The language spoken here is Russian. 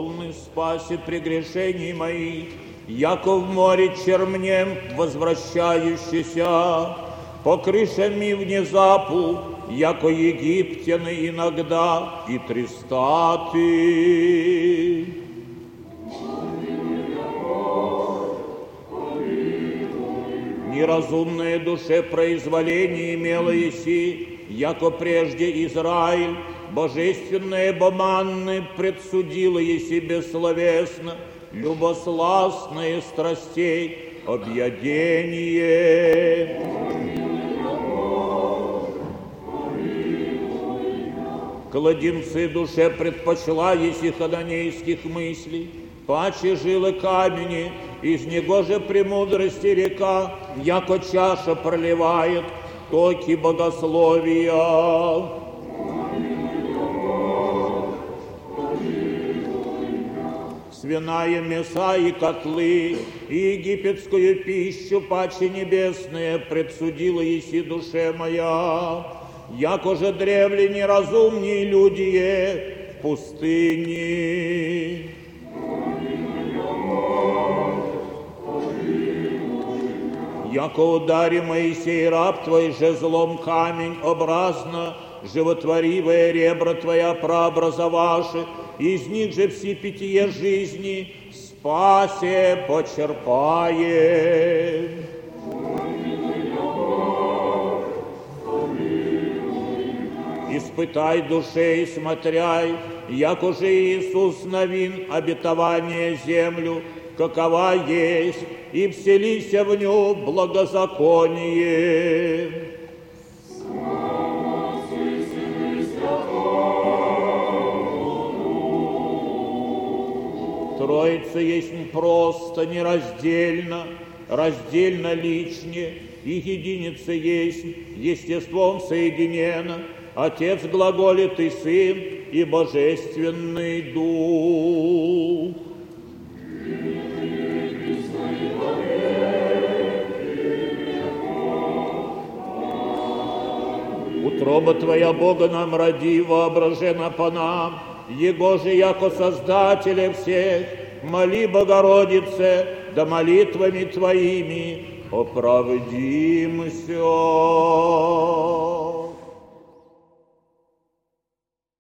полный спаси прегрешений моих, яко в море чермнем возвращающийся, по крышами внезапу, яко египтяне иногда и трестаты. Неразумное душе произволение имело еси, яко прежде Израиль, божественное боманны предсудило еси бессловесно, любосластное страстей объедение. Кладенцы душе предпочла еси хананейских мыслей, паче жилы камени, из него же премудрости река, яко чаша проливает токи богословия. Свиная мяса и котлы, и египетскую пищу, паче небесные, предсудила еси душе моя, яко же древле неразумнее люди в пустыне. Яко удари Моисей, раб твой, жезлом камень образно, животворивая ребра твоя прообразоваши, из них же все питье жизни спасе почерпаем. Испытай душей, смотряй, як уже Иисус новин обетование землю, какова есть, и вселися в ню благозаконие. Троица есть просто, нераздельно, раздельно личне, и единица есть, естеством соединена, Отец глаголит и Сын, и Божественный Дух. Утроба Твоя, Бога, нам роди, воображена по нам, Его же, яко Создателя всех, моли, Богородице, да молитвами Твоими оправдимся.